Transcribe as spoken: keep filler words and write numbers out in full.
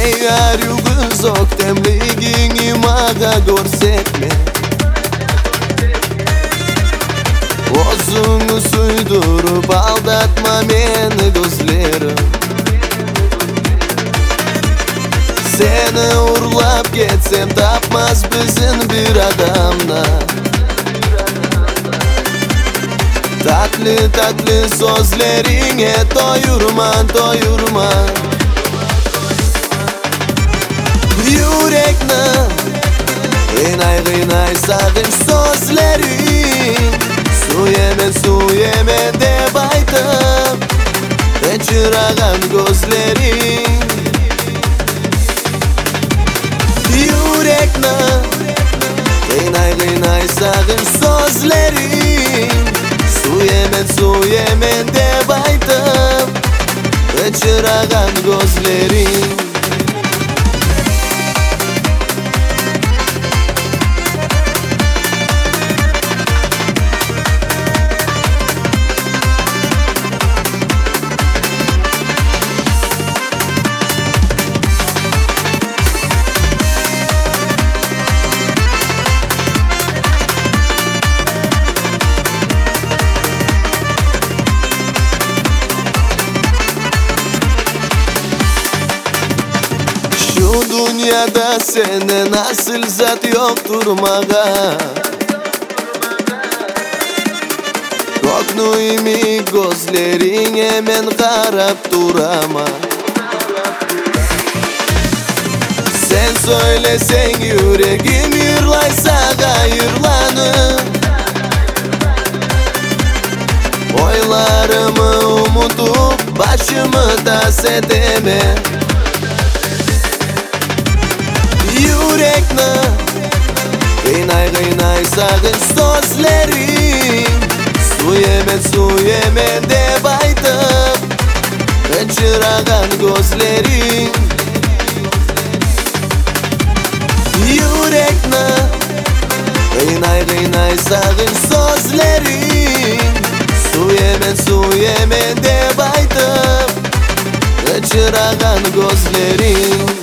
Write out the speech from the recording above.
Eğer yıldız ok temligini maga görsetme. Ozunu suydurup aldatma beni gözlerim. Seni uğurlap getsem tapmaz bizim bir adamla. Tatlı tatlı sözlerine doyurma doyurma. Yürekne Gıynay gıynay sağın sözlerin. Su yeme su yeme de baydım Kaçırağın gözlerin. Yürekne Gıynay gıynay sağın sözlerin. Su yeme su yeme de baydım Kaçırağın gözlerin. Şu dünyada sene nasıl zat yoktur maga. Koknuymi gözlerin hemen karap durama. Sen söylesen yüreğim yırlaysa gayırlanır. Oylarımı unutup başımı da sedeme. Yürekne Gıynay gıynay sağın sözlerin. Su yeme su yeme de baydım Kaçırağın gözlerin. Yürekne Gıynay gıynay sağın sözlerin. Su yeme su yeme de baydım Kaçırağın gözlerin.